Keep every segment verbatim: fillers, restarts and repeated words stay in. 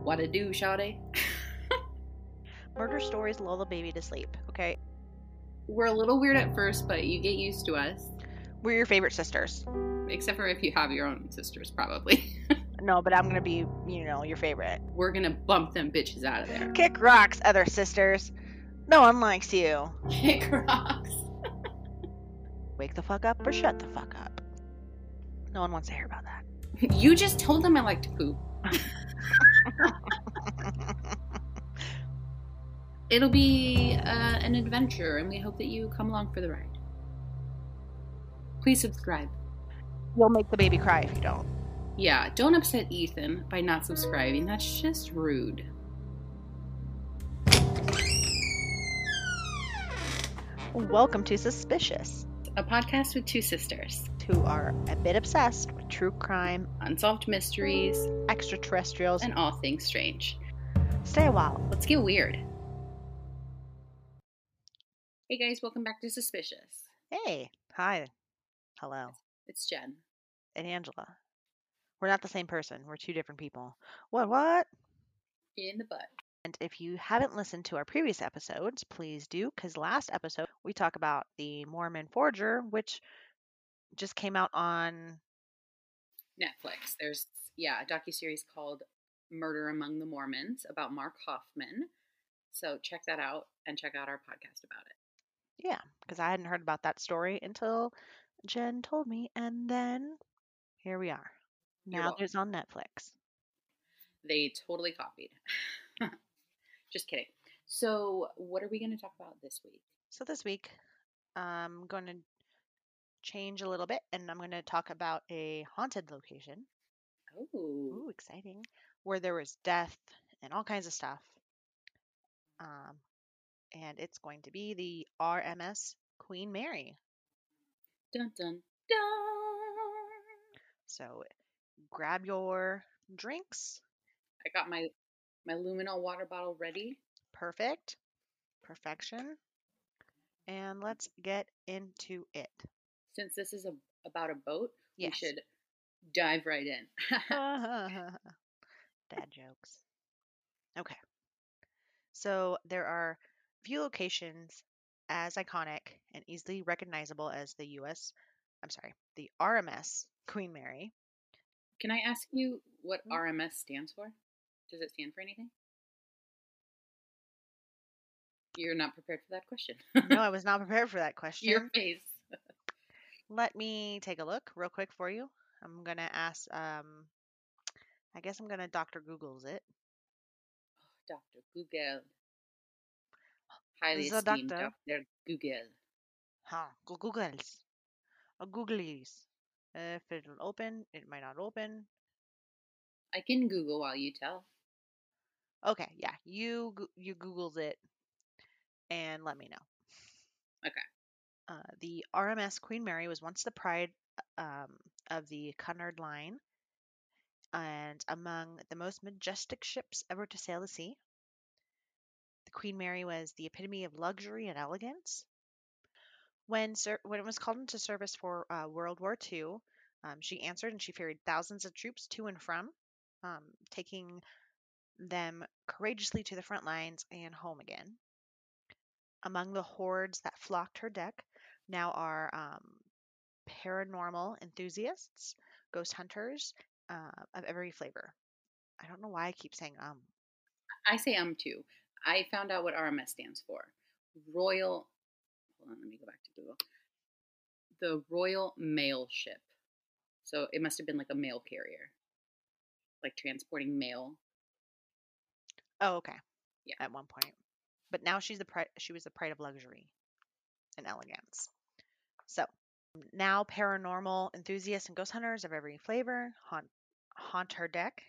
What it do, shawty? Murder stories lull the baby to sleep, okay? We're a little weird at first, but you get used to us. We're your favorite sisters. Except for if you have your own sisters, probably. No, but I'm gonna be, you know, your favorite. We're gonna bump them bitches out of there. Kick rocks, other sisters. No one likes you. Kick rocks. Wake the fuck up or shut the fuck up. No one wants to hear about that. You just told them I like to poop. It'll be uh, an adventure, and we hope that you come along for the ride. Please subscribe. You'll make the baby cry if you don't. Yeah, don't upset Ethan by not subscribing. That's just rude. Welcome to Suspicious, A podcast with two sisters. who are a bit obsessed with true crime, Unsolved mysteries, extraterrestrials, and all things strange. stay a while. Let's get weird. Hey guys, welcome back to Suspicious. Hey, hi, hello, It's Jen. and Angela. We're not the same person. We're two different people. What, what? In the butt. And if you haven't listened to our previous episodes, please do, because last episode we talk about the Mormon Forger, which just came out on Netflix. There's, yeah, a docuseries called Murder Among the Mormons about Mark Hoffman. So check that out and check out our podcast about it. Yeah, because I hadn't heard about that story until Jen told me, and then here we are. You're Now welcome. it's on Netflix. They totally copied. Just kidding. So what are we going to talk about this week? So this week, I'm going to change a little bit, and I'm going to talk about a haunted location. Oh. Ooh, exciting! Where there was death and all kinds of stuff. Um, and it's going to be the R M S Queen Mary. Dun dun dun. So grab your drinks. I got my my luminol water bottle ready. Perfect. Perfection. And let's get into it. Since this is a, about a boat, Yes. we should dive right in. Dad jokes. Okay. So there are few locations as iconic and easily recognizable as the U S, I'm sorry, the R M S Queen Mary. Can I ask you what Mhm. R M S stands for? Does it stand for anything? You're not prepared for that question. No, I was not prepared for that question. Your face. Let me take a look real quick for you. I'm going to ask, um, I guess I'm going to Doctor Google's it. Doctor Google. Highly The esteemed doctor. Doctor Google. Huh, go Googles. Or Googlies. If it'll open, it might not open. I can Google while you tell. Okay, yeah, you go- you Googles it and let me know. Okay. Uh, the R M S Queen Mary was once the pride um, of the Cunard Line and among the most majestic ships ever to sail the sea. The Queen Mary was the epitome of luxury and elegance. When ser- when it was called into service for uh, World War Two, um, she answered and she ferried thousands of troops to and from, um, taking them courageously to the front lines and home again. Among the hordes that flocked her deck now are um, paranormal enthusiasts, ghost hunters uh, of every flavor. I don't know why I keep saying um. I say um too. I found out what R M S stands for. Royal. Hold on, let me go back to Google. The Royal Mail Ship. So it must have been like a mail carrier, like transporting mail. Oh, okay. Yeah. At one point, but now she's the pri- she was the pride of luxury and elegance. So now paranormal enthusiasts and ghost hunters of every flavor haunt haunt her deck.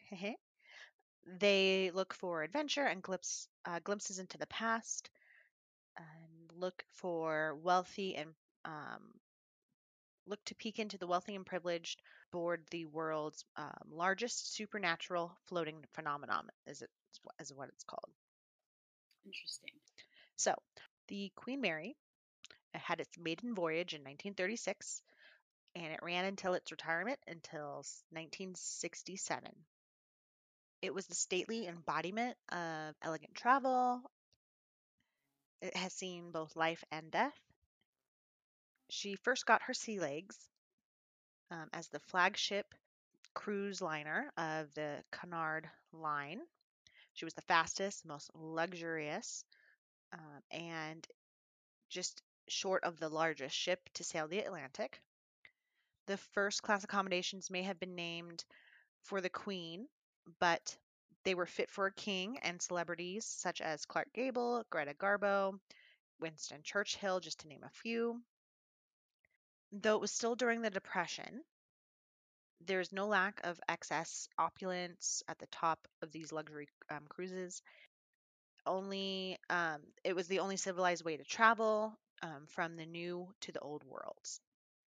They look for adventure and glimpse, uh, glimpses into the past, and look for wealthy and um, look to peek into the wealthy and privileged board the world's um, largest supernatural floating phenomenon, is it is what it's called. Interesting. So, the Queen Mary had its maiden voyage in nineteen thirty-six, and it ran until its retirement until nineteen sixty-seven. It was the stately embodiment of elegant travel. It has seen both life and death. She first got her sea legs um, as the flagship cruise liner of the Cunard Line. She was the fastest, most luxurious, um, and just short of the largest ship to sail the Atlantic. The first class accommodations may have been named for the Queen, but they were fit for a king and celebrities such as Clark Gable, Greta Garbo, Winston Churchill, just to name a few. Though it was still during the Depression, there's no lack of excess opulence at the top of these luxury um, cruises. Only um, it was the only civilized way to travel um, from the new to the old worlds.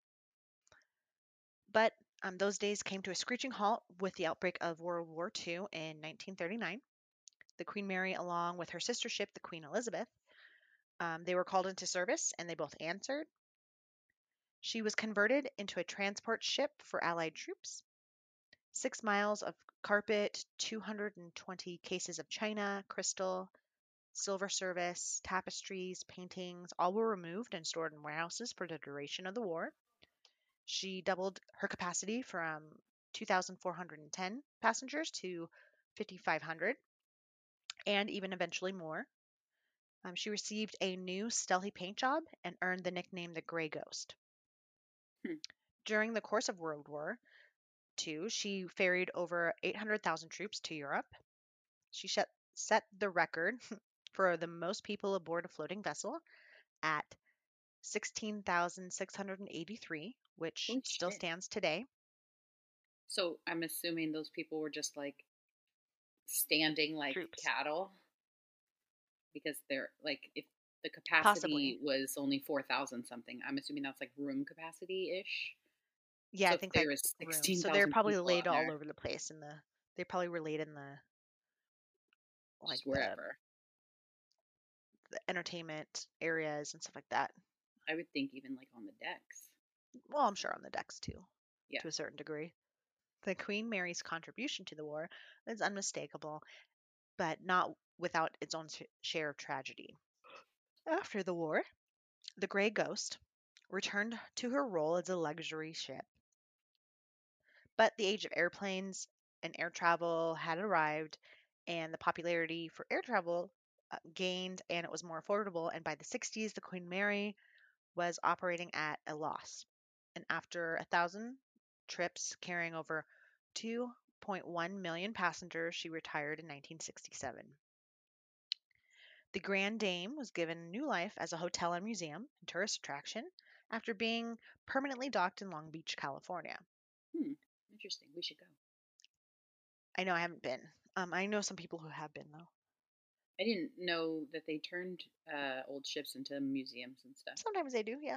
But um, those days came to a screeching halt with the outbreak of World War Two in nineteen thirty-nine. The Queen Mary, along with her sister ship, the Queen Elizabeth, um, they were called into service and they both answered. She was converted into a transport ship for Allied troops. Six miles of carpet, two hundred twenty cases of china, crystal, silver service, tapestries, paintings, all were removed and stored in warehouses for the duration of the war. She doubled her capacity from two thousand four hundred ten passengers to five thousand five hundred, and even eventually more. Um, she received a new stealthy paint job and earned the nickname the Grey Ghost. Hmm. During the course of World War Two, she ferried over eight hundred thousand troops to Europe. She set, set the record for the most people aboard a floating vessel at sixteen thousand six hundred eighty-three, which Holy still shit. stands today. So I'm assuming those people were just like standing like Troops, cattle because they're like if the possibly. capacity was only four thousand something, I'm assuming that's like room capacity ish. Yeah, So I if think there like was rooms. So they're sixteen thousand probably people laid on all there, over the place in the. They probably were laid in the like just the, wherever, the entertainment areas and stuff like that. I would think even like on the decks. Well, I'm sure on the decks too, Yeah. to a certain degree. The Queen Mary's contribution to the war is unmistakable, but not without its own sh- share of tragedy. After the war, the Grey Ghost returned to her role as a luxury ship. But the age of airplanes and air travel had arrived, and the popularity for air travel uh, gained, and it was more affordable. And by the sixties, the Queen Mary was operating at a loss. And after a thousand trips carrying over two point one million passengers, she retired in nineteen sixty-seven. The Grand Dame was given new life as a hotel and museum and tourist attraction after being permanently docked in Long Beach, California. Hmm. Interesting. We should go. I know I haven't been. Um, I know some people who have been though. I didn't know that they turned uh, old ships into museums and stuff. Sometimes they do, yeah.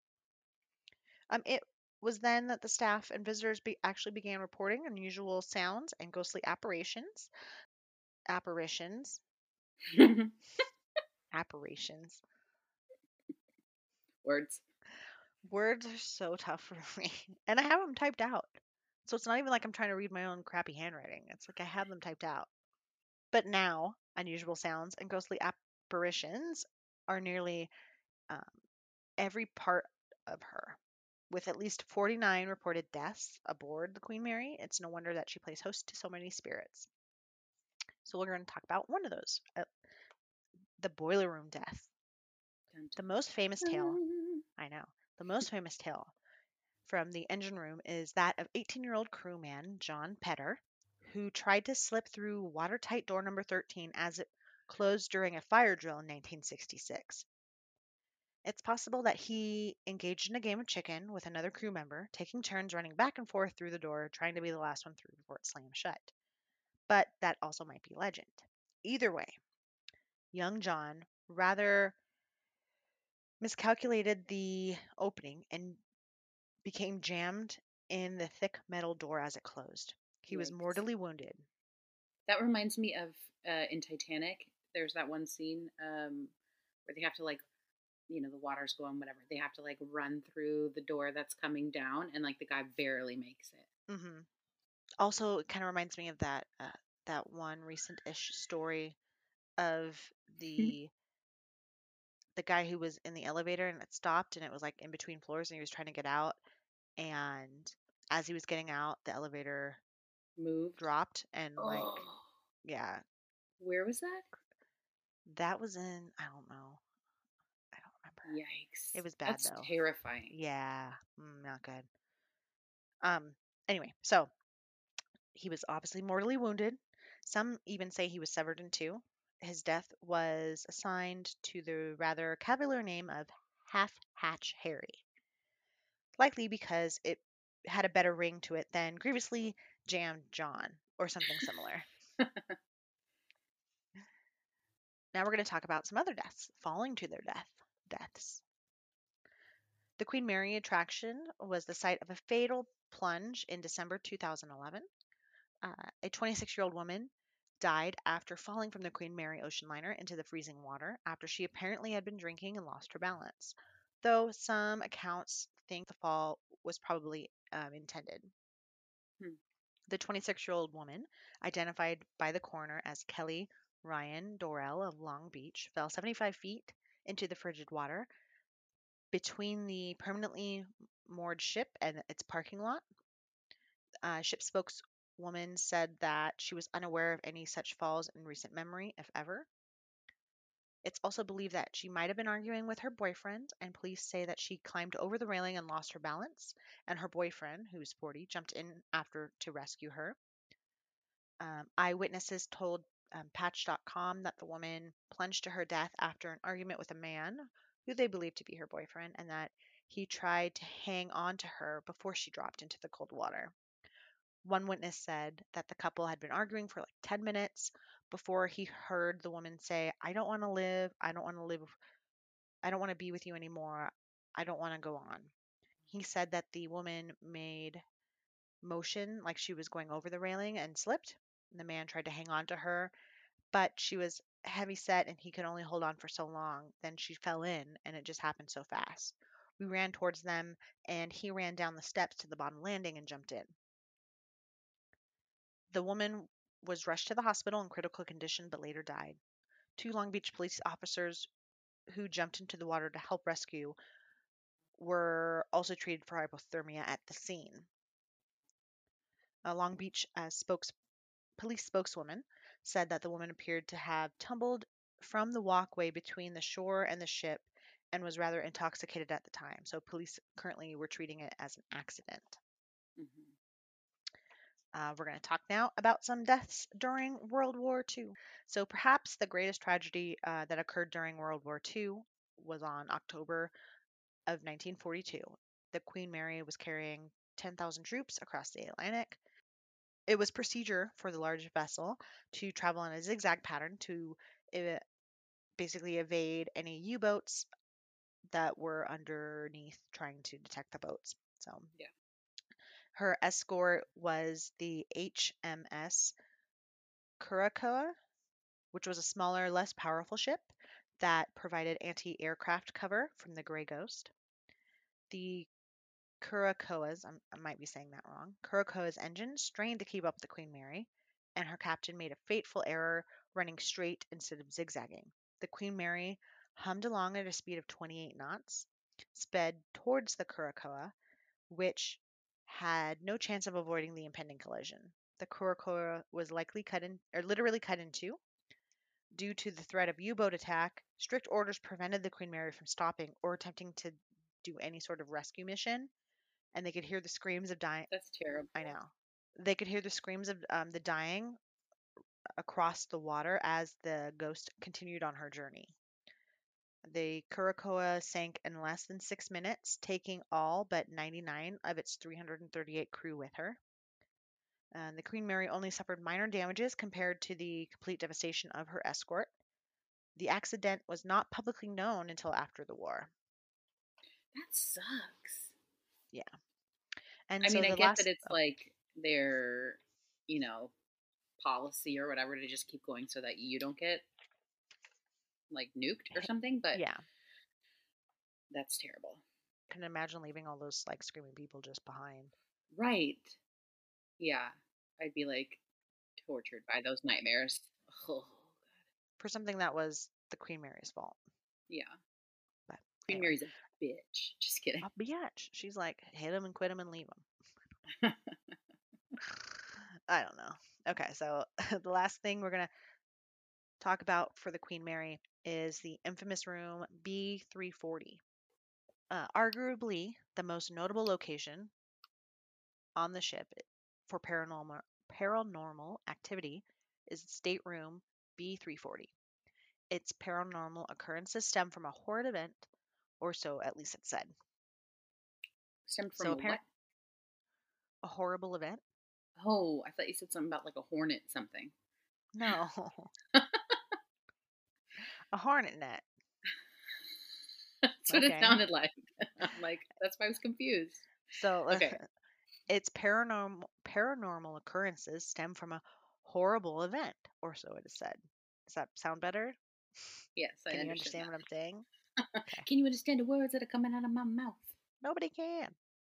Um, it was then that the staff and visitors be- actually began reporting unusual sounds and ghostly apparitions. Apparitions. Apparitions. Words. Words are so tough for me. And I have them typed out. So it's not even like I'm trying to read my own crappy handwriting. It's like I have them typed out. But now, unusual sounds and ghostly apparitions are nearly um, every part of her. With at least forty-nine reported deaths aboard the Queen Mary, it's no wonder that she plays host to so many spirits. So we're going to talk about one of those, uh, the boiler room death. Dun, The dun, most famous tale, dun. I know, the most famous tale from the engine room is that of eighteen-year-old crewman John Petter, who tried to slip through watertight door number thirteen as it closed during a fire drill in nineteen sixty-six. It's possible that he engaged in a game of chicken with another crew member, taking turns running back and forth through the door, trying to be the last one through before it slammed shut. But that also might be legend. Either way, young John rather miscalculated the opening and became jammed in the thick metal door as it closed. He was Yikes. mortally wounded. That reminds me of uh, in Titanic. There's that one scene um, where they have to like, you know, the water's going, whatever. They have to like run through the door that's coming down, and like the guy barely makes it. hmm Also, it kind of reminds me of that uh, that one recent-ish story of the the guy who was in the elevator and it stopped and it was like in between floors and he was trying to get out, and as he was getting out, the elevator Moved. dropped and like Oh, yeah, where was that? that was in I don't know. I don't remember. Yikes. It was bad That's though. terrifying. Yeah, mm, not good. Um anyway, so he was obviously mortally wounded. Some even say he was severed in two. His death was assigned to the rather cavalier name of Half Hatch Harry, likely because it had a better ring to it than grievously jammed John or something similar. Now we're going to talk about some other deaths falling to their death deaths. The Queen Mary attraction was the site of a fatal plunge in December two thousand eleven. Uh, a twenty-six-year-old woman died after falling from the Queen Mary ocean liner into the freezing water after she apparently had been drinking and lost her balance, though some accounts think the fall was probably um, intended. Hmm. The twenty-six-year-old woman, identified by the coroner as Kelly Ryan Dorrell of Long Beach, fell seventy-five feet into the frigid water between the permanently moored ship and its parking lot. Uh, ship spokeswoman said that she was unaware of any such falls in recent memory, if ever. It's also believed that she might have been arguing with her boyfriend, and police say that she climbed over the railing and lost her balance, and her boyfriend, who's forty, jumped in after to rescue her. Um, eyewitnesses told um, Patch dot com that the woman plunged to her death after an argument with a man who they believed to be her boyfriend, and that he tried to hang on to her before she dropped into the cold water. One witness said that the couple had been arguing for like ten minutes before he heard the woman say, I don't want to live. I don't want to live. I don't want to be with you anymore. I don't want to go on. He said that the woman made motion like she was going over the railing and slipped. And the man tried to hang on to her, but she was heavy set and he could only hold on for so long. Then she fell in and it just happened so fast. We ran towards them and he ran down the steps to the bottom landing and jumped in. The woman was rushed to the hospital in critical condition but later died. Two Long Beach police officers who jumped into the water to help rescue were also treated for hypothermia at the scene. A Long Beach uh, spokes, police spokeswoman said that the woman appeared to have tumbled from the walkway between the shore and the ship and was rather intoxicated at the time. So police currently were treating it as an accident. Mm-hmm. Uh, we're going to talk now about some deaths during World War Two. So, perhaps the greatest tragedy uh, that occurred during World War Two was on October of nineteen forty-two. The Queen Mary was carrying ten thousand troops across the Atlantic. It was procedure for the large vessel to travel in a zigzag pattern to uh, basically evade any U boats that were underneath trying to detect the boats. So, Yeah. her escort was the H M S Curacoa, which was a smaller, less powerful ship that provided anti aircraft cover from the Grey Ghost. The Curacoa's, I'm- I might be saying that wrong, Curacoa's engine strained to keep up the Queen Mary, and her captain made a fateful error running straight instead of zigzagging. The Queen Mary hummed along at a speed of twenty-eight knots, sped towards the Curacoa, which had no chance of avoiding the impending collision. The Curacoa was likely cut in, or literally cut in two. Due to the threat of U-boat attack, strict orders prevented the Queen Mary from stopping or attempting to do any sort of rescue mission, and they could hear the screams of dying. That's terrible. I know. They could hear the screams of um, the dying across the water as the ghost continued on her journey. The Curacoa sank in less than six minutes, taking all but ninety-nine of its three hundred thirty-eight crew with her. And the Queen Mary only suffered minor damages compared to the complete devastation of her escort. The accident was not publicly known until after the war. That sucks. Yeah. And I so mean, I the get that last it's oh, like their, you know, policy or whatever to just keep going so that you don't get like nuked or hit- something, but yeah, that's terrible. can imagine leaving all those like screaming people just behind. Right. Yeah. I'd be like tortured by those nightmares. Oh, for something that was the Queen Mary's fault. yeah. But Queen anyway, Mary's a bitch. Just kidding. a biatch. She's like, hit him and quit him and leave him. I don't know. Okay, so the last thing we're gonna talk about for the Queen Mary is the infamous room B three forty. Uh, arguably the most notable location on the ship for paranormal paranormal activity is stateroom B three forty. Its paranormal occurrences stem from a horrid event, or so at least it's said. Stemmed So from a what? apparent a horrible event? Oh, I thought you said something about like a hornet something. No, a hornet net. That's what it Okay. sounded like. I'm like, that's why I was confused. So Okay. its paranormal paranormal occurrences stem from a horrible event, or so it is said. Does that sound better? Yes, I Can you understand understand what I'm saying? that. Okay. Can you understand the words that are coming out of my mouth? Nobody can.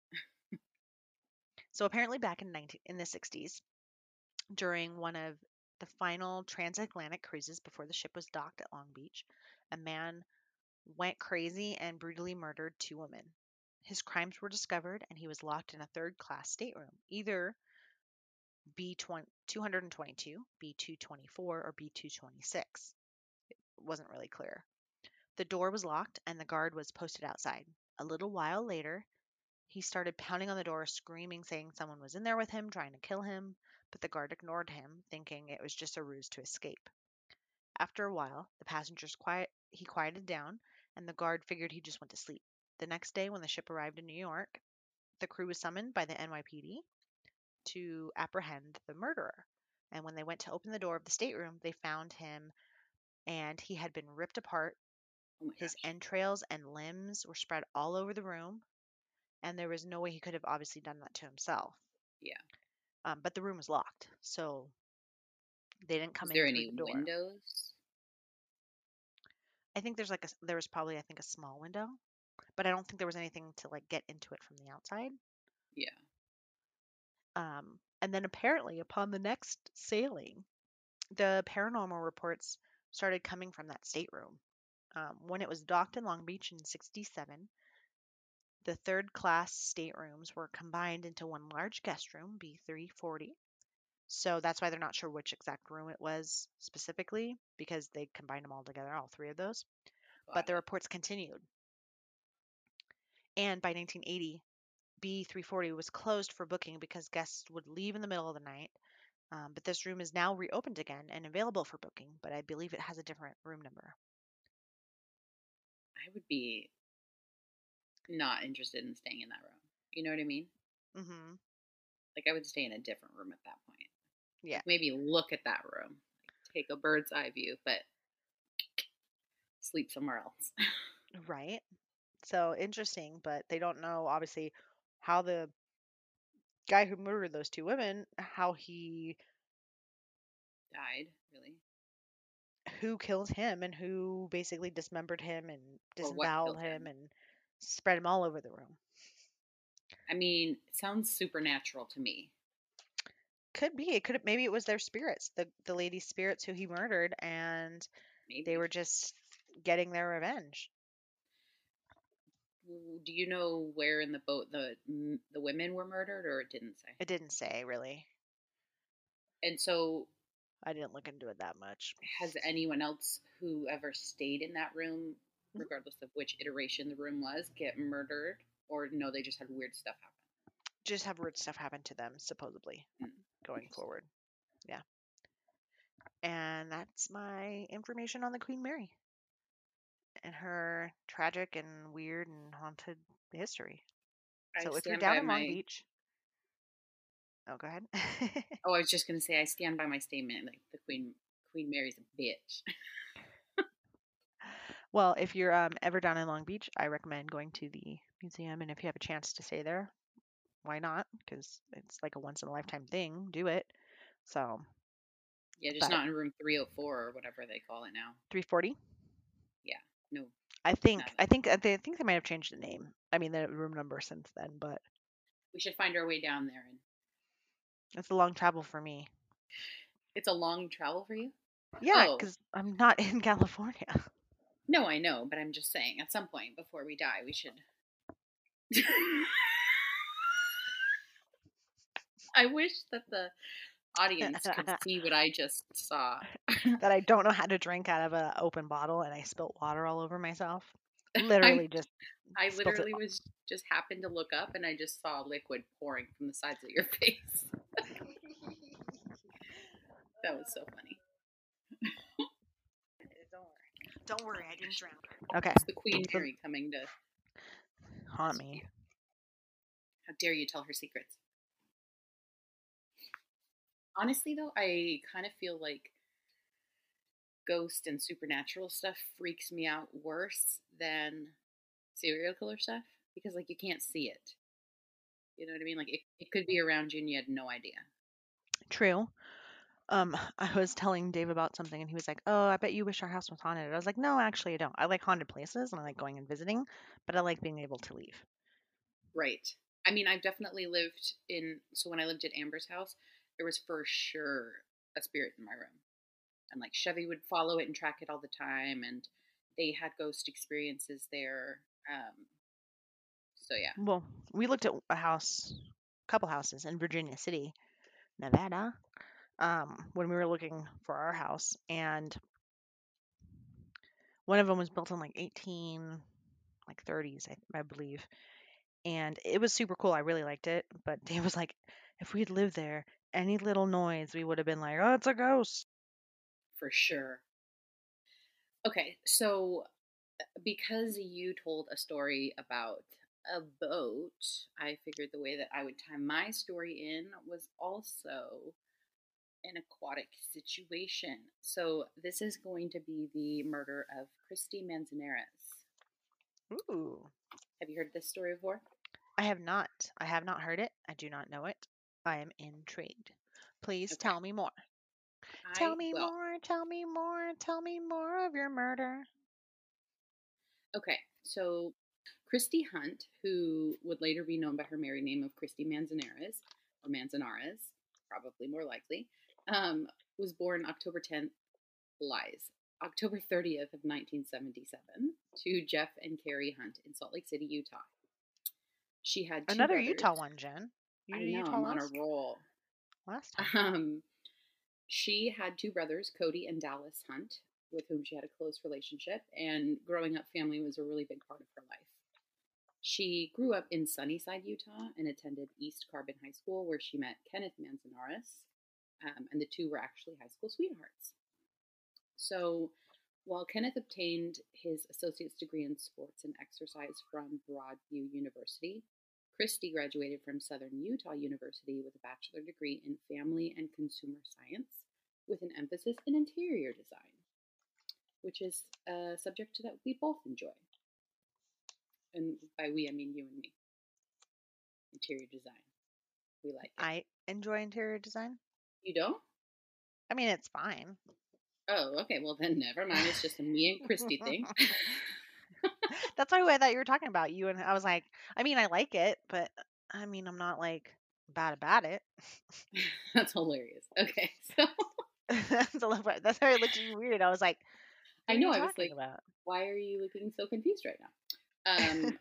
So apparently back in nineteen in the sixties, during one of the final transatlantic cruises before the ship was docked at Long Beach, a man went crazy and brutally murdered two women. His crimes were discovered and he was locked in a third class stateroom, either B two twenty-two, B two twenty-four, or B two twenty-six. It wasn't really clear. The door was locked and the guard was posted outside. A little while later, he started pounding on the door, screaming, saying someone was in there with him, trying to kill him, but the guard ignored him, thinking it was just a ruse to escape. After a while, the passengers quiet he quieted down, and the guard figured he just went to sleep. The next day, when the ship arrived in New York, the crew was summoned by the N Y P D to apprehend the murderer. And when they went to open the door of the stateroom, they found him, and he had been ripped apart. Oh my His gosh. entrails and limbs were spread all over the room, and there was no way he could have obviously done that to himself. Yeah. Um, but the room was locked, so they didn't come Was in there through any the door. windows? I think there's like a there was probably I think a small window, but I don't think there was anything to like get into it from the outside. Yeah. Um, and then apparently, upon the next sailing, the paranormal reports started coming from that stateroom. Um, when it was docked in Long Beach in sixty-seven, the third class staterooms were combined into one large guest room, B three forty. So that's why they're not sure which exact room it was specifically, because they combined them all together, all three of those. But Got the it. reports continued. And by nineteen eighty, B three forty was closed for booking because guests would leave in the middle of the night. Um, but this room is now reopened again and available for booking, but I believe it has a different room number. I would be not interested in staying in that room. You know what I mean? Mm-hmm. Like I would stay in a different room at that point. Yeah. Like maybe look at that room, like take a bird's eye view, but sleep somewhere else. Right. So interesting, but they don't know obviously how the guy who murdered those two women, how he, Died, really? who killed him and who basically dismembered him and Or what disemboweled killed him him? and spread him all over the room. I mean, it sounds supernatural to me. Could be. It could maybe it was their spirits, the the lady's spirits who he murdered, and they Maybe. were just getting their revenge. Do you know where in the boat the the women were murdered, or it didn't say? It didn't say really. And so, I didn't look into it that much. has anyone else who ever stayed in that room, Mhm. regardless of which iteration the room was, get murdered? Or no, they just had weird stuff happen? Just have weird stuff happen to them, supposedly, Mm, going interesting. forward. Yeah. And that's my information on the Queen Mary and her tragic and weird and haunted history. I So if you're stand down by in Long my. Beach, oh, go ahead. Oh, I was just gonna say I stand by my statement. Like the Queen Queen Mary's a bitch. Well, if you're um, ever down in Long Beach, I recommend going to the museum. And if you have a chance to stay there, why not? Because it's like a once in a lifetime thing. Do it. So, Yeah, just but not in room three oh four or whatever they call it now. three forty. Yeah, no, I not think I that. think uh, they I think they might have changed the name. I mean the room number since then, but We should find our way down there and it's a long travel for me. It's a long travel for you? Yeah, Oh, because I'm not in California. no, I know, but I'm just saying at some point before we die, we should. I wish that the audience could see what I just saw. That I don't know how to drink out of an open bottle and I spilt water all over myself. I Literally just I spilt it. literally was just happened to look up and I just saw liquid pouring from the sides of your face. That was so funny. Don't worry. Don't worry, I didn't drown. Okay. It's the Queen So, Mary coming to haunt rescue me. you. How dare you tell her secrets? Honestly, though, I kind of feel like ghost and supernatural stuff freaks me out worse than serial killer stuff because, like, you can't see it. You know what I mean? Like, it, it could be around you and you had no idea. True. Um, I was telling Dave about something and he was like, "Oh, I bet you wish our house was haunted." I was like, "No, actually, I don't. I like haunted places and I like going and visiting, but I like being able to leave." Right. I mean, I've definitely lived in, so when I lived at Amber's house, there was for sure a spirit in my room. And like Chevy would follow it and track it all the time. And they had ghost experiences there. Um, so yeah. Well, we looked at a house, a couple houses in Virginia City, Nevada, um, when we were looking for our house, and one of them was built in like eighteen, like thirties, I, I believe, and it was super cool. I really liked it, but Dave was like, if we'd lived there, any little noise, we would have been like, "Oh, it's a ghost." For sure. Okay, so because you told a story about a boat, I figured the way that I would tie my story in was also an aquatic situation. So this is going to be the murder of Christy Manzanares. Ooh. Have you heard this story before? I have not. I have not heard it. I do not know it. I am intrigued. Please Okay. tell me more. Tell I, me well, more, tell me more, tell me more of your murder. okay. So Christy Hunt, who would later be known by her married name of Christy Manzanares, or Manzanares, probably more likely, um, was born October tenth, lies, October thirtieth of nineteen seventy-seven to Jeff and Carrie Hunt in Salt Lake City, Utah. She had two Another brothers. Utah one, Jen. You I did know, Utah I'm on a last roll. last time. Um, she had two brothers, Cody and Dallas Hunt, with whom she had a close relationship, and growing up, family was a really big part of her life. She grew up in Sunnyside, Utah, and attended East Carbon High School, where she met Kenneth Manzanares, um, and the two were actually high school sweethearts. So, while Kenneth obtained his associate's degree in sports and exercise from Broadview University, Christy graduated from Southern Utah University with a bachelor degree in family and consumer science with an emphasis in interior design, which is a subject that we both enjoy. And by we, I mean you and me. Interior design. We like it. I enjoy interior design. You don't? I mean, it's fine. Oh, okay. Well, then never mind. It's just a me and Christy thing. That's why I thought you were talking about you, and I was like, I mean, I like it, but I mean, I'm not like bad about it. That's hilarious. Okay, so That's a little bit- that's why I looked at you weird. I was like, I what are know you I was talking like, about? why are you looking so confused right now? Um,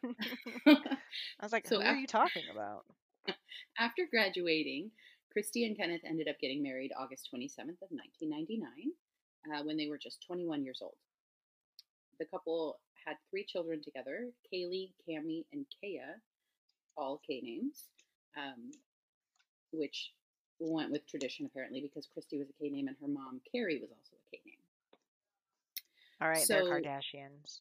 I was like, so who are af- you talking about? after graduating, Christy and Kenneth ended up getting married August twenty-seventh of nineteen ninety-nine uh, when they were just twenty-one years old. The couple had three children together, Kaylee, Cami, and Kaya, all K names, um, which went with tradition apparently because Christy was a K name and her mom, Carrie, was also a K name. All right, they're So Kardashians.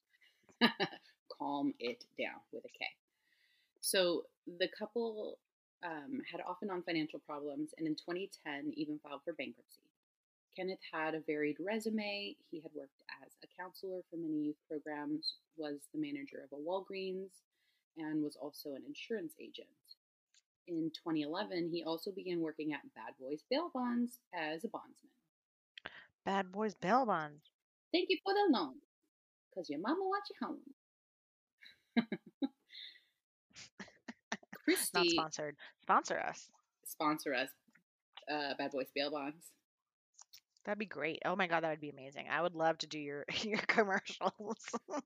calm it down with a K. So the couple um, had off and on financial problems and in twenty ten even filed for bankruptcy. Kenneth had a varied resume. He had worked as a counselor for many youth programs, was the manager of a Walgreens, and was also an insurance agent. In twenty eleven, he also began working at Bad Boys Bail Bonds as a bondsman. Bad Boys Bail Bonds. Thank you for the loan, because your mama wants you home. Not Christy, sponsored. Sponsor us. sponsor us, uh, Bad Boys Bail Bonds. That'd be great. Oh my God, that would be amazing. I would love to do your your commercials.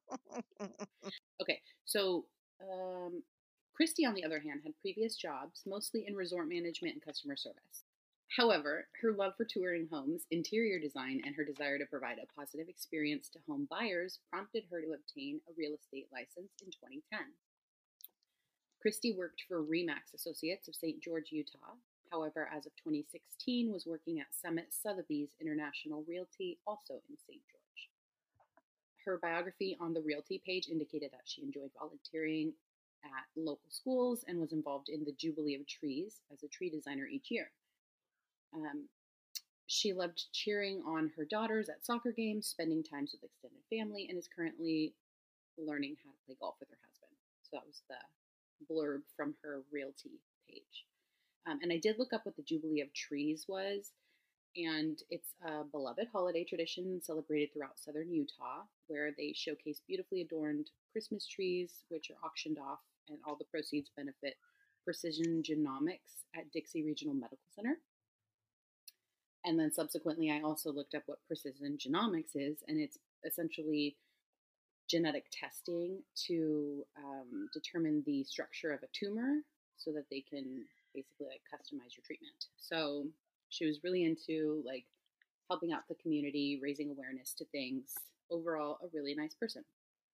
Okay, so um, Christy, on the other hand, had previous jobs, mostly in resort management and customer service. However, her love for touring homes, interior design, and her desire to provide a positive experience to home buyers prompted her to obtain a real estate license in twenty ten. Christy worked for Remax Associates of Saint George, Utah. However, as of twenty sixteen, was working at Summit Sotheby's International Realty, also in Saint George. Her biography on the Realty page indicated that she enjoyed volunteering at local schools and was involved in the Jubilee of Trees as a tree designer each year. Um, she loved cheering on her daughters at soccer games, spending times with extended family, and is currently learning how to play golf with her husband. So that was the blurb from her Realty page. Um, and I did look up what the Jubilee of Trees was, and it's a beloved holiday tradition celebrated throughout southern Utah, where they showcase beautifully adorned Christmas trees, which are auctioned off, and all the proceeds benefit Precision Genomics at Dixie Regional Medical Center. And then subsequently, I also looked up what Precision Genomics is, and it's essentially genetic testing to um, determine the structure of a tumor so that they can basically like customize your treatment. So she was really into like helping out the community, raising awareness to things. Overall, a really nice person.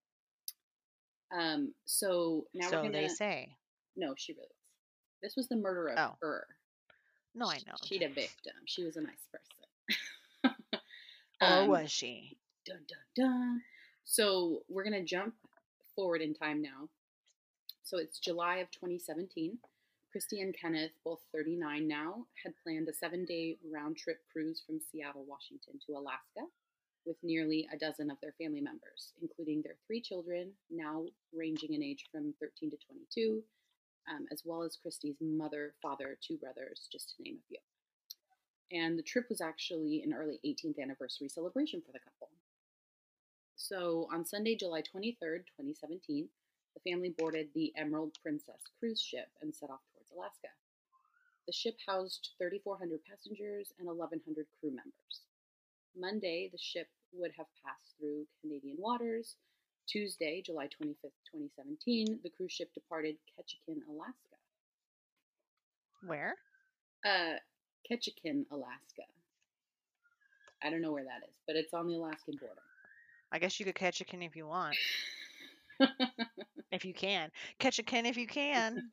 Um, so now So we're gonna. they say. No, she really was. This was the murder of Oh. her. No, I know. She'd a victim. She was a nice person. Or um, was she? Dun dun dun. So we're gonna jump forward in time now. So it's July of twenty seventeen. Christy and Kenneth, both thirty-nine now, had planned a seven-day round-trip cruise from Seattle, Washington to Alaska with nearly a dozen of their family members, including their three children, now ranging in age from thirteen to twenty-two, um, as well as Christy's mother, father, two brothers, just to name a few. And the trip was actually an early eighteenth anniversary celebration for the couple. So on Sunday, July twenty-third, twenty seventeen, the family boarded the Emerald Princess cruise ship and set off towards Alaska. The ship housed thirty-four hundred passengers and eleven hundred crew members. Monday, the ship would have passed through Canadian waters. Tuesday, July twenty-fifth, twenty seventeen, the cruise ship departed Ketchikan, Alaska. Where? Uh, Ketchikan, Alaska. I don't know where that is, but it's on the Alaskan border. I guess you could catch a can if you want. If you can. Catch a can if you can.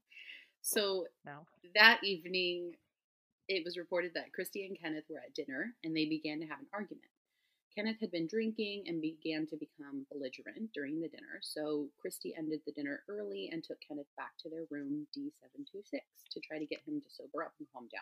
So No. that evening, it was reported that Christy and Kenneth were at dinner, and they began to have an argument. Kenneth had been drinking and began to become belligerent during the dinner, so Christy ended the dinner early and took Kenneth back to their room D seven two six to try to get him to sober up and calm down.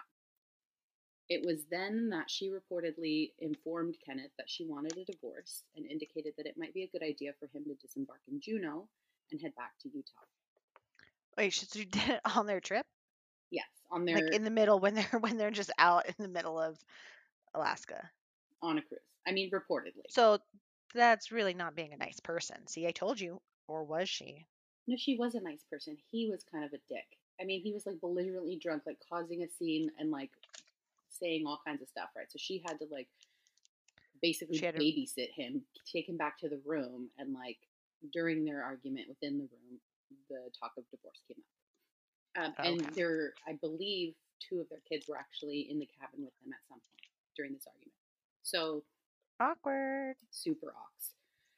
It was then that she reportedly informed Kenneth that she wanted a divorce and indicated that it might be a good idea for him to disembark in Juneau and head back to Utah. Wait, so you did it on their trip? Yes, on their Like in the middle when they're when they're just out in the middle of Alaska. On a cruise. I mean, reportedly. So that's really not being a nice person. See, I told you. Or was she? No, she was a nice person. He was kind of a dick. I mean, he was like belligerently drunk, like causing a scene and like saying all kinds of stuff, right? So she had to like basically She had to- babysit him, take him back to the room, and like during their argument within the room, the talk of divorce came up. Um, Okay. And there, I believe, two of their kids were actually in the cabin with them at some point during this argument. So Awkward. super ox.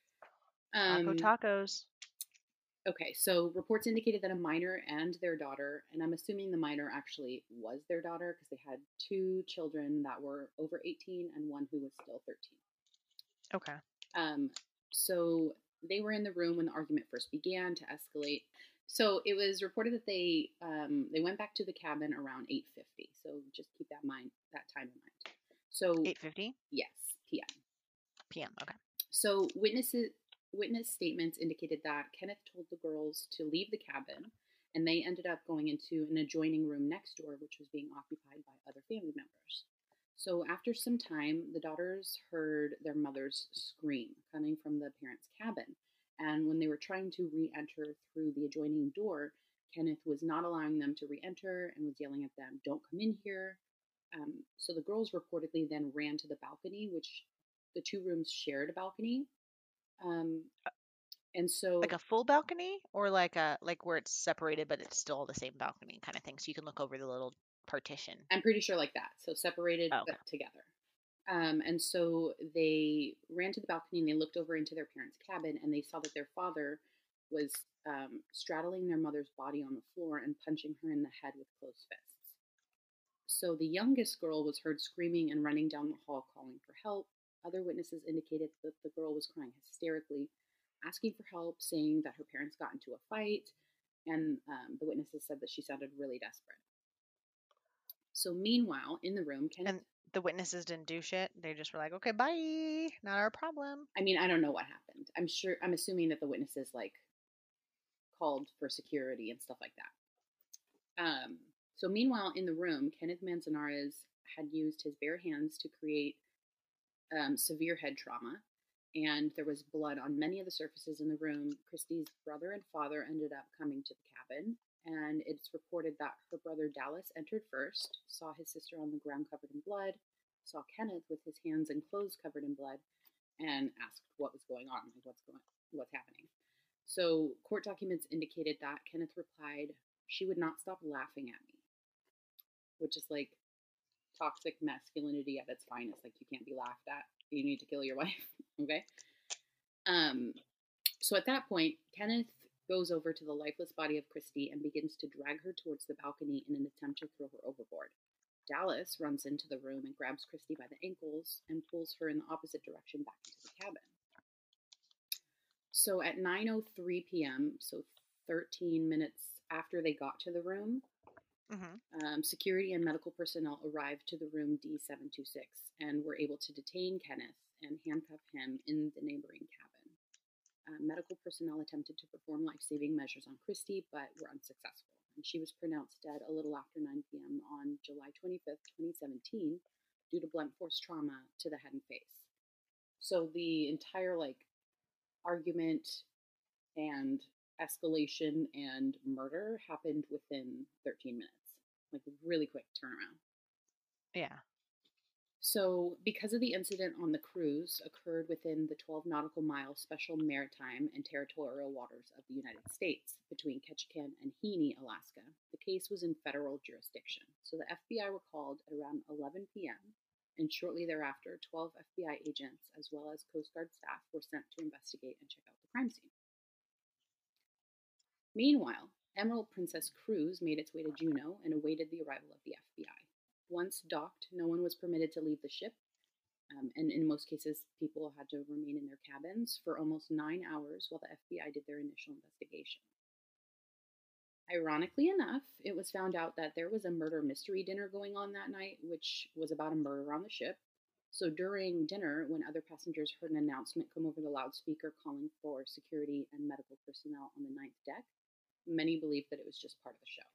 Taco Um, tacos. Okay, so reports indicated that a minor and their daughter, and I'm assuming the minor actually was their daughter because they had two children that were over eighteen and one who was still thirteen. Okay. Um, so they were in the room when the argument first began to escalate. So it was reported that they um, they went back to the cabin around eight fifty. So just keep that mind that time in mind. So eight fifty yes, P M. P M. Okay. So witnesses witness statements indicated that Kenneth told the girls to leave the cabin, and they ended up going into an adjoining room next door, which was being occupied by other family members. So after some time, the daughters heard their mother's scream coming from the parents' cabin, and when they were trying to re-enter through the adjoining door, Kenneth was not allowing them to re-enter and was yelling at them, "Don't come in here." Um, so the girls reportedly then ran to the balcony, which the two rooms shared a balcony. Um, and so Like a full balcony, or like a like where it's separated but it's still the same balcony kind of thing, so you can look over the little partition. I'm pretty sure like that. So separated Oh, okay. but together. Um, and so they ran to the balcony and they looked over into their parents' cabin and they saw that their father was um, straddling their mother's body on the floor and punching her in the head with closed fists. So the youngest girl was heard screaming and running down the hall calling for help. Other witnesses indicated that the girl was crying hysterically, asking for help, saying that her parents got into a fight, and um, the witnesses said that she sounded really desperate. So meanwhile, in the room, Kenneth... And the witnesses didn't do shit. They just were like, okay, bye. Not our problem. I mean, I don't know what happened. I'm sure, I'm assuming that the witnesses, like, called for security and stuff like that. Um, so meanwhile, in the room, Kenneth Manzanares had used his bare hands to create um, severe head trauma, and there was blood on many of the surfaces in the room. Christy's brother and father ended up coming to the cabin, and it's reported that her brother Dallas entered first, saw his sister on the ground covered in blood, saw Kenneth with his hands and clothes covered in blood, and asked what was going on, like what's going, what's happening. So court documents indicated that Kenneth replied, "She would not stop laughing at me," which is like toxic masculinity at its finest. Like, you can't be laughed at. You need to kill your wife. Okay. Um. So at that point, Kenneth goes over to the lifeless body of Christy and begins to drag her towards the balcony in an attempt to throw her overboard. Dallas runs into the room and grabs Christy by the ankles and pulls her in the opposite direction back into the cabin. So at nine oh three p.m., so thirteen minutes after they got to the room, Mm-hmm. um, security and medical personnel arrived to the room D seven two six and were able to detain Kenneth and handcuff him in the neighboring cabin. Uh, medical personnel attempted to perform life-saving measures on Christy, but were unsuccessful. And she was pronounced dead a little after nine p.m. on July twenty-fifth, twenty seventeen, due to blunt force trauma to the head and face. So the entire, like, argument and escalation and murder happened within thirteen minutes. Like, a really quick turnaround. Yeah. So, because of the incident on the cruise occurred within the twelve nautical mile special maritime and territorial waters of the United States between Ketchikan and Heaney, Alaska, the case was in federal jurisdiction. So the F B I were called at around eleven p.m., and shortly thereafter, twelve F B I agents as well as Coast Guard staff were sent to investigate and check out the crime scene. Meanwhile, Emerald Princess Cruise made its way to Juneau and awaited the arrival of the F B I. Once docked, no one was permitted to leave the ship, um, and in most cases, people had to remain in their cabins for almost nine hours while the F B I did their initial investigation. Ironically enough, it was found out that there was a murder mystery dinner going on that night, which was about a murder on the ship. So during dinner, when other passengers heard an announcement come over the loudspeaker calling for security and medical personnel on the ninth deck, many believed that it was just part of the show,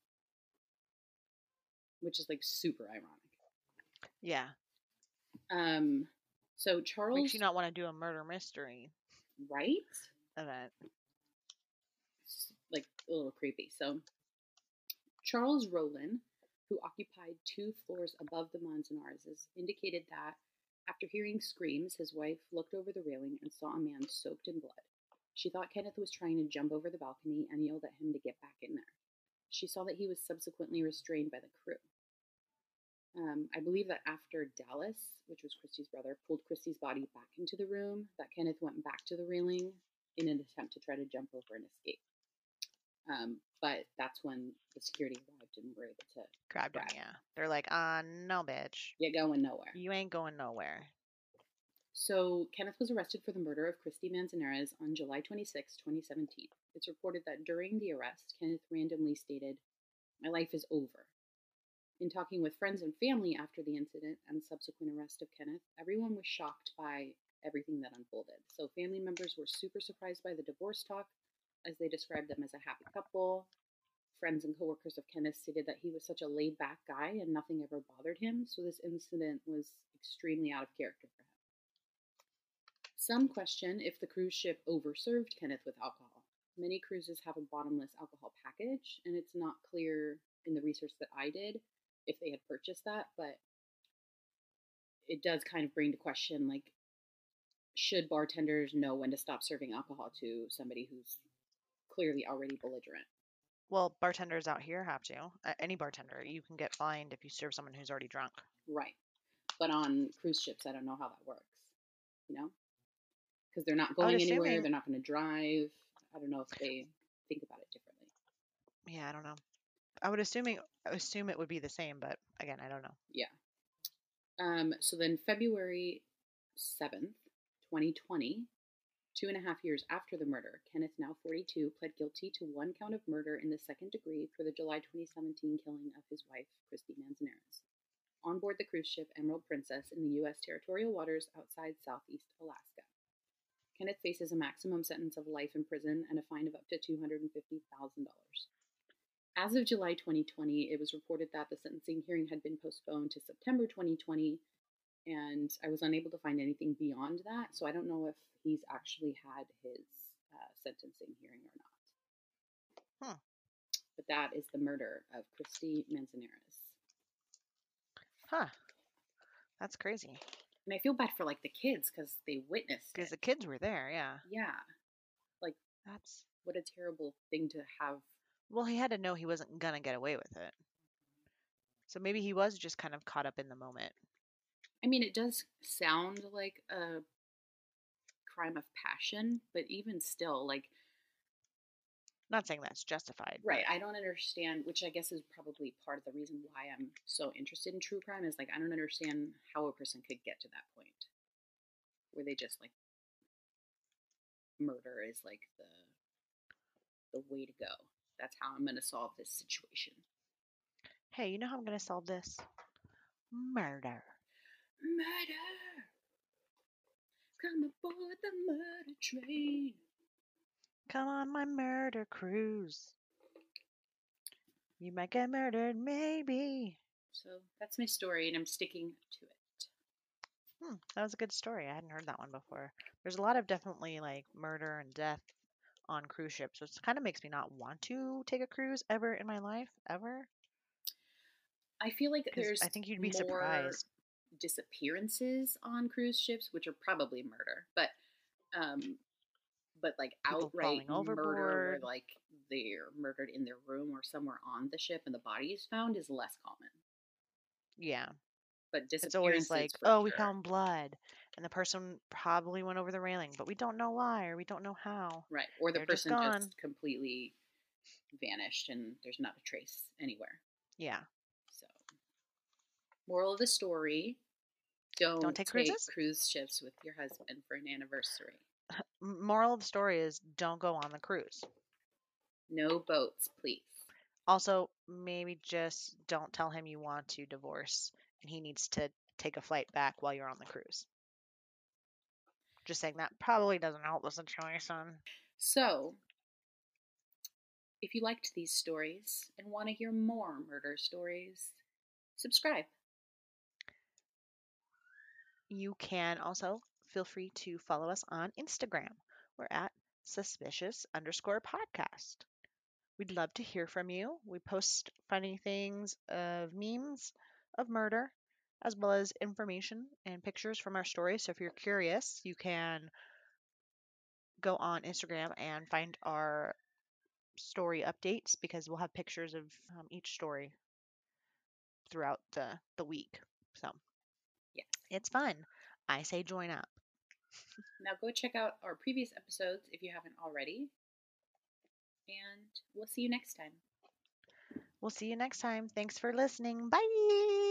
which is like super ironic. Yeah. Um. So Charles, Makes you not want to do a murder mystery right? event. It's like a little creepy. So Charles Rowland, who occupied two floors above the Manzanares, indicated that after hearing screams, his wife looked over the railing and saw a man soaked in blood. She thought Kenneth was trying to jump over the balcony and yelled at him to get back in there. She saw that he was subsequently restrained by the crew. Um, I believe that after Dallas, which was Christy's brother, pulled Christy's body back into the room, that Kenneth went back to the railing in an attempt to try to jump over and escape. Um, but that's when the security arrived and were able to Grabbed him, grab. yeah. They're like, uh, no, bitch. You're going nowhere. You ain't going nowhere. So Kenneth was arrested for the murder of Christy Manzanares on July twenty-sixth, twenty seventeen. It's reported that during the arrest, Kenneth randomly stated, "My life is over." In talking with friends and family after the incident and subsequent arrest of Kenneth, everyone was shocked by everything that unfolded. So family members were super surprised by the divorce talk, as they described them as a happy couple. Friends and coworkers of Kenneth stated that he was such a laid-back guy and nothing ever bothered him, so this incident was extremely out of character for him. Some question if the cruise ship overserved Kenneth with alcohol. Many cruises have a bottomless alcohol package, and it's not clear in the research that I did if they had purchased that, but it does kind of bring to question, like, should bartenders know when to stop serving alcohol to somebody who's clearly already belligerent? Well, bartenders out here have to. Uh, any bartender, you can get fined if you serve someone who's already drunk. Right. But on cruise ships, I don't know how that works, you know? Because they're not going anywhere, Assuming, they're not going to drive. I don't know if they think about it differently. yeah, I don't know. I would assuming assume it would be the same, but again, I don't know. Yeah. Um, so then February seventh, twenty twenty, two and a half years after the murder, Kenneth, now forty-two, pled guilty to one count of murder in the second degree for the July twenty seventeen killing of his wife, Christy Manzanares, on board the cruise ship Emerald Princess in the U S territorial waters outside southeast Alaska. Kenneth faces a maximum sentence of life in prison and a fine of up to two hundred fifty thousand dollars. As of July twenty twenty, it was reported that the sentencing hearing had been postponed to September twenty twenty, and I was unable to find anything beyond that, so I don't know if he's actually had his uh, sentencing hearing or not. Hmm. But that is the murder of Christy Manzanares. Huh. That's crazy. And I feel bad for, like, the kids because they witnessed Because it. the kids were there, yeah. Yeah. Like, That's what a terrible thing to have. well, he had to know he wasn't gonna get away with it. So maybe he was just kind of caught up in the moment. I mean, it does sound like a crime of passion, but even still, like, Not saying that's justified. right, I don't understand, which I guess is probably part of the reason why I'm so interested in true crime, is like I don't understand how a person could get to that point where they just, like, murder is like the the way to go. That's how I'm going to solve this situation. Hey, you know how I'm gonna solve this? Murder. Murder! Come aboard the murder train. Come on my murder cruise. You might get murdered, maybe. So that's my story, and I'm sticking to it. Hmm, that was a good story. I hadn't heard that one before. There's a lot of definitely like murder and death on cruise ships, which kind of makes me not want to take a cruise ever in my life, ever. I feel like Because there's I think you'd be more surprised. disappearances on cruise ships, which are probably murder, but um, but like People outright falling murder, where overboard. like they're murdered in their room or somewhere on the ship and the body is found, is less common. Yeah. But It's always disappearances like, for oh, we sure. found blood. And the person probably went over the railing, but we don't know why or we don't know how. Right. Or the They're just person gone. just completely vanished and there's not a trace anywhere. Yeah. So, moral of the story, don't, Don't take take cruises? cruise ships with your husband for an anniversary. M- Moral of the story is don't go on the cruise. No boats, please. Also, maybe just don't tell him you want to divorce and he needs to take a flight back while you're on the cruise. Just saying that probably doesn't help the situation. So, if you liked these stories and want to hear more murder stories, subscribe. You can also feel free to follow us on Instagram. We're at suspicious underscore podcast. We'd love to hear from you. We post funny things of memes of murder, as well as information and pictures from our stories. So if you're curious, you can go on Instagram and find our story updates because we'll have pictures of um, each story throughout the, the week. So Yes. it's fun. I say join up. Now go check out our previous episodes if you haven't already. And we'll see you next time. We'll see you next time. Thanks for listening. Bye.